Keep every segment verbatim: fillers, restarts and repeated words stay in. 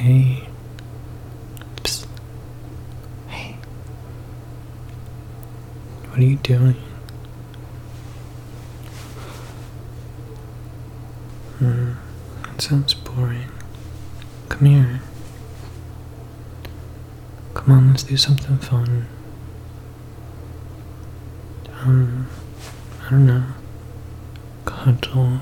Hey. Psst. Hey. What are you doing? Hmm. That sounds boring. Come here. Come on, let's do something fun. Um, I don't know. Cuddle.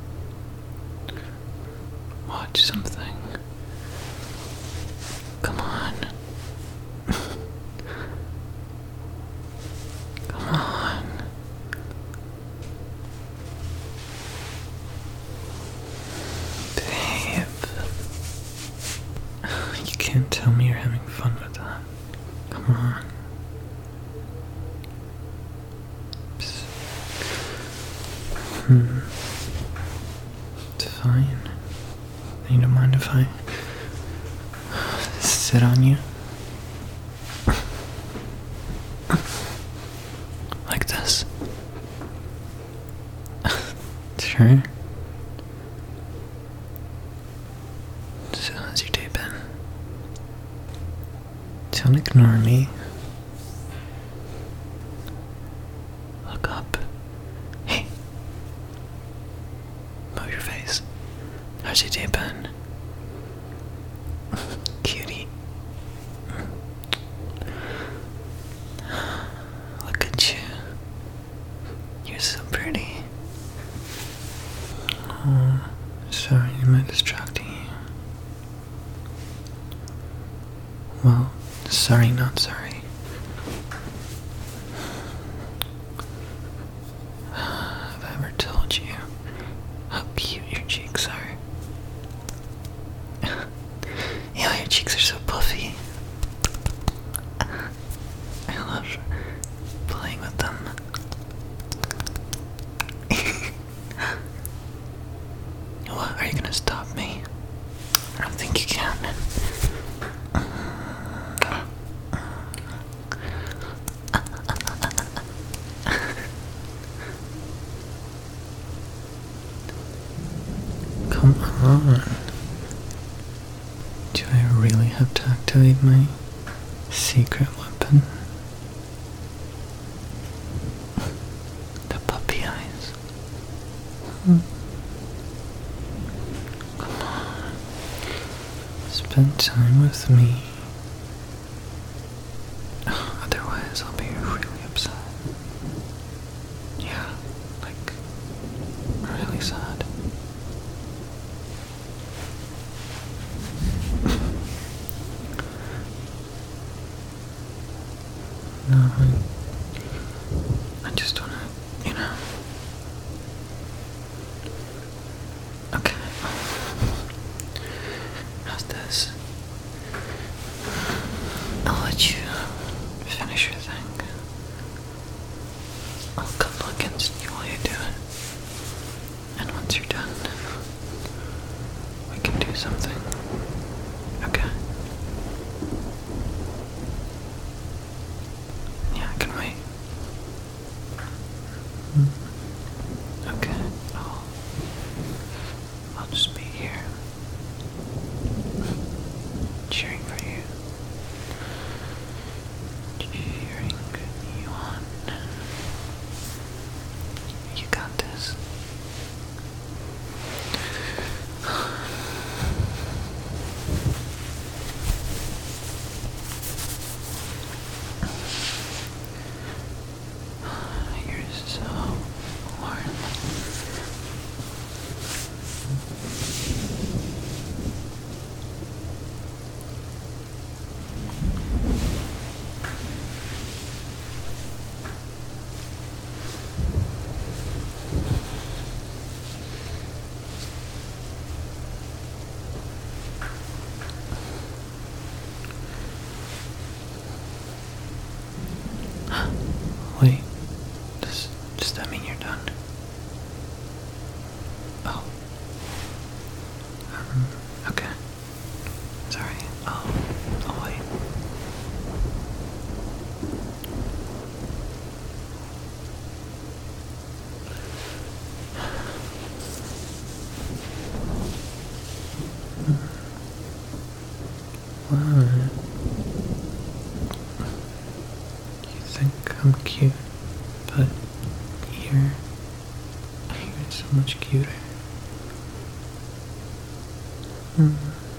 Watch something. Come on. Come on. Babe. You can't tell me you're having fun with that. Come on. Psst. Hmm. It's fine. You don't mind if I sit on you? Like this? Sure. So how's your day been? Don't ignore me. Look up. Hey. Move your face. How's your day been? Cutie. Look at you. You're so pretty. Oh, sorry, am I distracting you? Well, sorry, not sorry. Have I ever told you how cute your cheeks are? Yeah, your cheeks are so puffy. I love playing with them. What? Are you gonna stop me? I don't think you can. Come on. Do I really have to activate my secret weapon? The puppy eyes. Hmm. Come on. Spend time with me. Otherwise, I'll be really upset. Yeah, like, really sad. No, I, I just wanna, you know. Okay. How's this? I'll let you finish your thing. I'll cuddle against you while you do it. And once you're done, we can do something. Okay? Yeah, I can wait. Okay, I'll, I'll just be here, cheering for you, cheering you on. You got this. What? You think I'm cute, but you're, you're so much cuter. Hmm.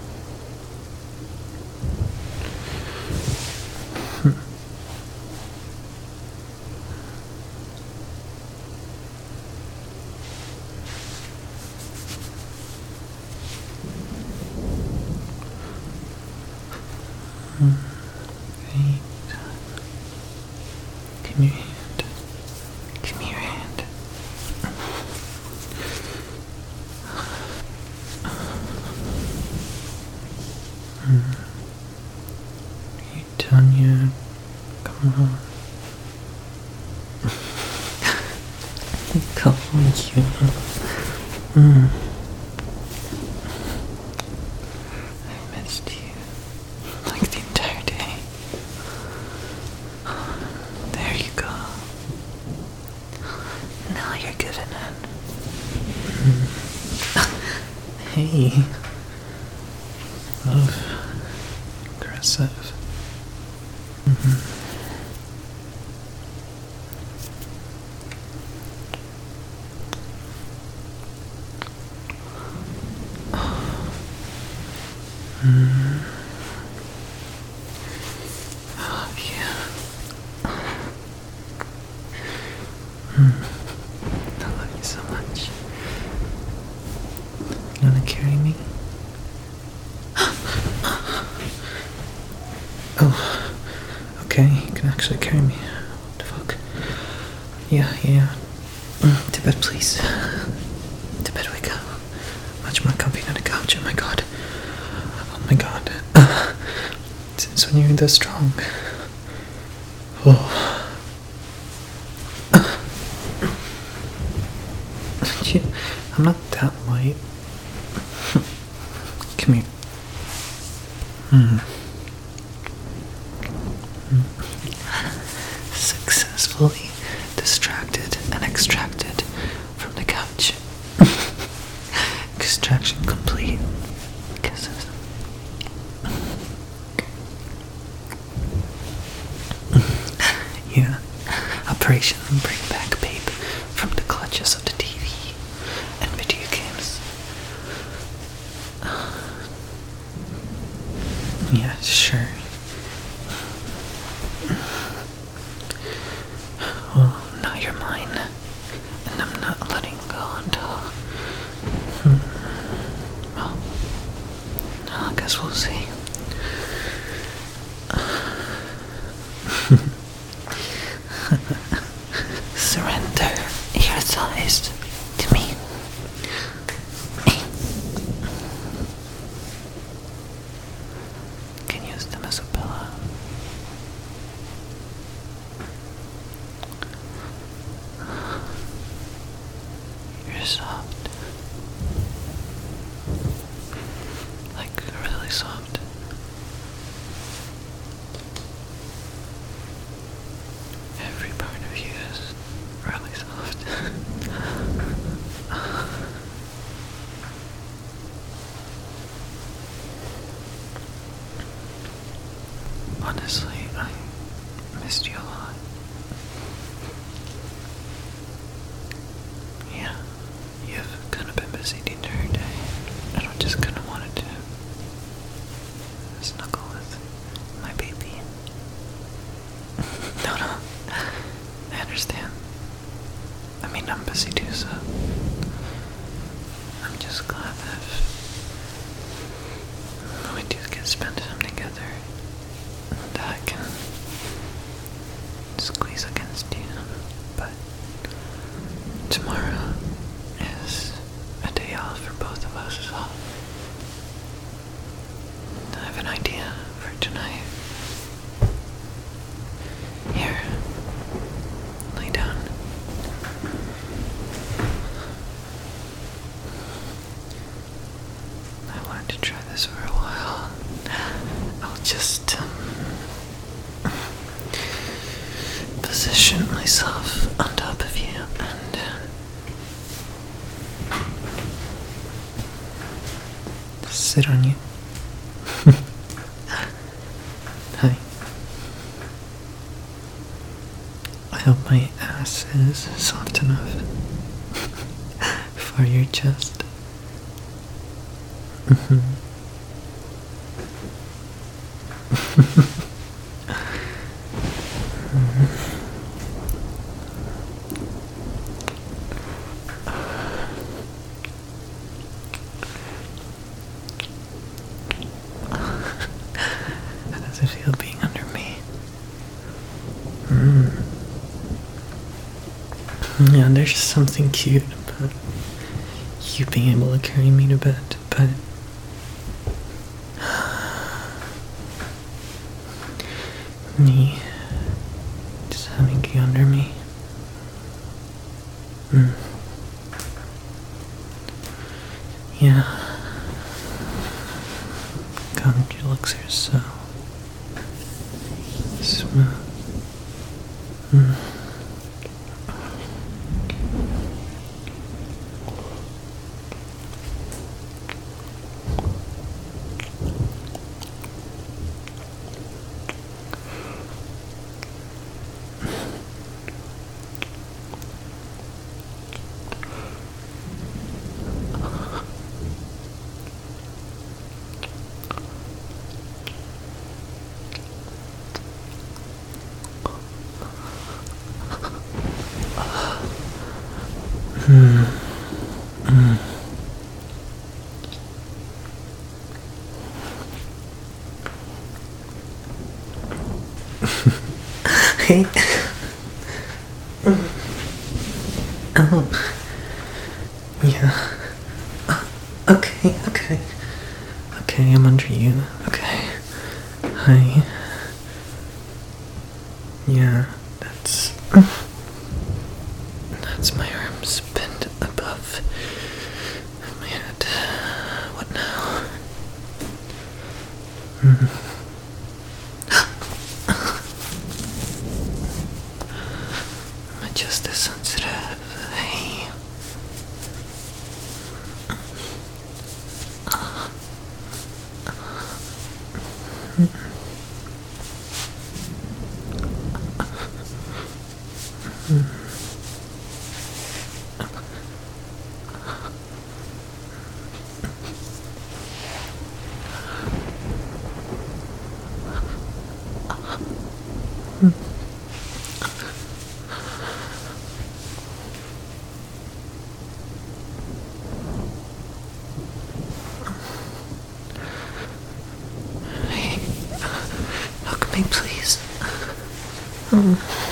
Wait. Give me your hand. Give me your hand. Hmm. Are you done yet? Come on. Come on, you. Hmm. I missed you. Like the entire day. There you go. Now you're good enough. Hey. Love. Aggressive. Mm-hmm. Mm. Oh, yeah. Mm. I love you so much. You wanna carry me? Oh, okay, you can actually carry me. What the fuck? Yeah, yeah. Mm, to bed, please. To bed we go. Much more comfy than a couch, oh my god. Oh my god. Uh, since when you're this strong? Oh. Yeah, I'm not that light. Come here. Hmm. Successfully distracted and extracted from the couch. Extraction complete. Kisses. Yeah. Operation Bring Back Babe from the clutches of the T V and video games. Yeah, sure. Well, now you're mine, and I'm not letting go until. Hmm. Well, I guess we'll see. Surrender your thighs to me. Can use them as a pillow. You're soft. Like really soft. Every part of you is really soft. Honestly, I missed you a lot. Yeah, you've kind of been busy the entire day, and I just kind of wanted to snuggle with my baby. No, no, I understand. I mean, I'm busy too, so I'm just glad that we do get to spend time together, that I can squeeze against you. But tomorrow is a day off for both of us, so I have an idea for tonight. Here, lay down. I wanted to try this for a while. I'll just um, position myself on top of you and uh, sit on you. hope my ass is soft enough for your chest. Mm-hmm. How does it feel being under me? Mm. Yeah, there's just something cute about you being able to carry me to bed, but me just having you under me. Mm. Yeah. God, your looks are so smooth. Mm. Mm. Mm. Hey. Oh. Yeah. Uh, okay, okay. Okay, I'm under you. Okay. Hi. Yeah, that's... That's my arms bent above my head. What now? Mm. My chest is sensitive. Hey. Hey, hug me, please. Oh.